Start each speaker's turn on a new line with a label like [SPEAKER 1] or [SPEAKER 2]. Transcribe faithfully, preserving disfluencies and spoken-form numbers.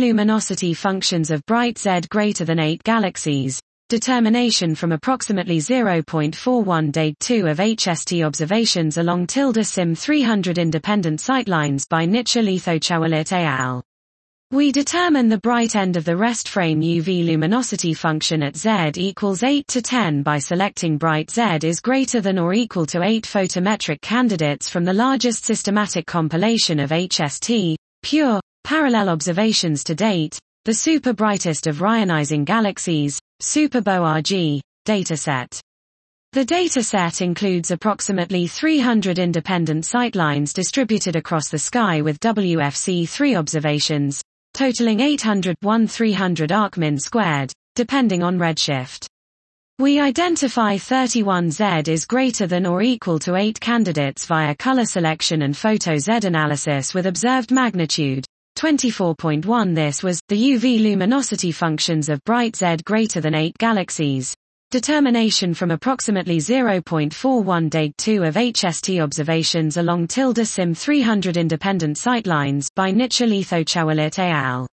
[SPEAKER 1] luminosity functions of bright Z greater than eight galaxies. Determination from approximately zero point four one day two of H S T observations along tilde sim three hundred independent sightlines by Nitsche Lithochawalit et al. We determine the bright end of the rest frame U V luminosity function at Z equals eight to ten by selecting bright Z is greater than or equal to eight photometric candidates from the largest systematic compilation of H S T, pure, parallel observations to date, the super brightest of Rayonizing galaxies, SuperBO-R G, dataset. The dataset includes approximately three hundred independent sightlines distributed across the sky with W F C three observations, totaling eight hundred to three hundred arcmin squared, depending on redshift. We identify thirty-one Z is greater than or equal to eight candidates via color selection and photo Z analysis with observed magnitude twenty-four point one. This was the U V luminosity functions of bright Z greater than eight galaxies. Determination from approximately zero point four one day two of H S T observations along tilde sim three hundred independent sightlines by Nitsche Lithochawalit et al.